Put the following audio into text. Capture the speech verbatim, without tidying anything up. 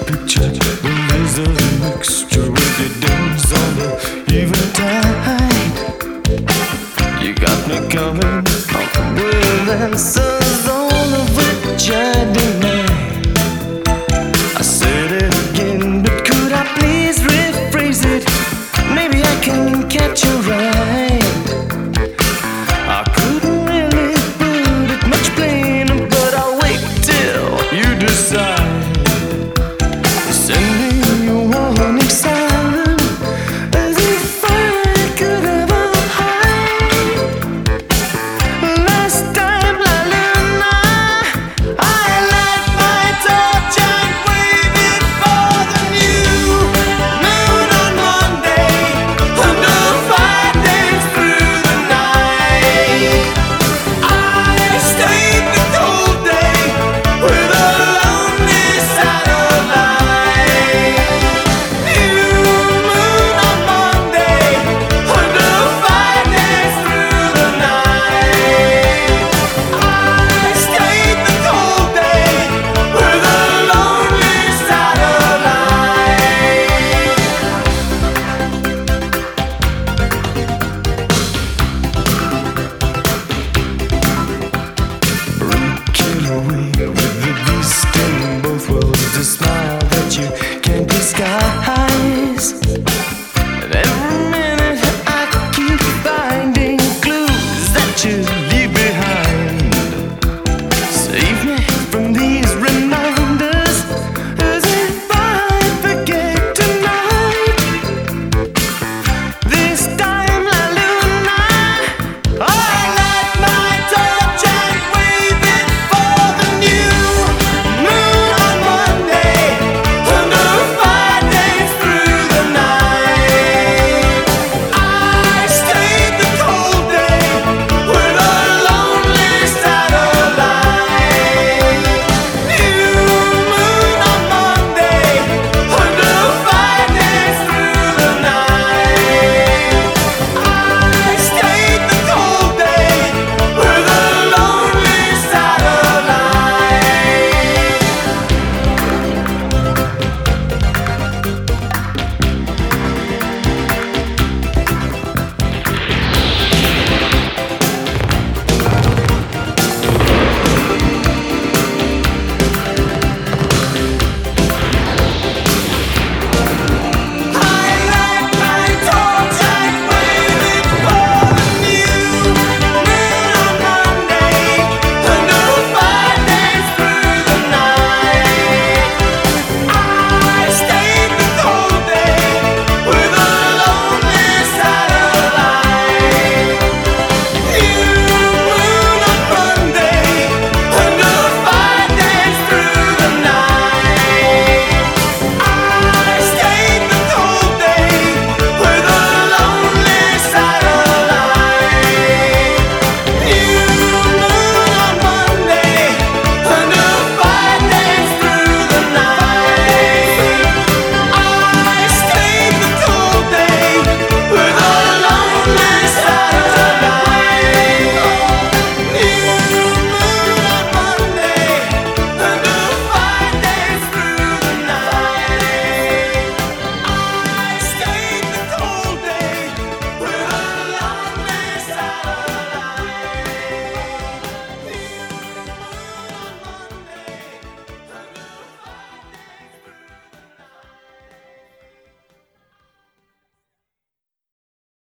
picture. The laser mixture with your days on the eventide. You got me coming up with answers, all of which I deny. I said it again, but could I please rephrase it? Maybe I can catch you right. I couldn't really put it much plainer, but I'll wait till you decide. Sending you warning silent, as if I could ever hide. Last time, Lila and I, I light my torch and wave it for the new moon on Monday, under five days through the night. I stayed the cold day with a lonely satellite. New moon on Monday, under five days through the night. I stayed the cold day with a lonely satellite. Breaking away with the beast in both worlds, a smile that you can't disguise.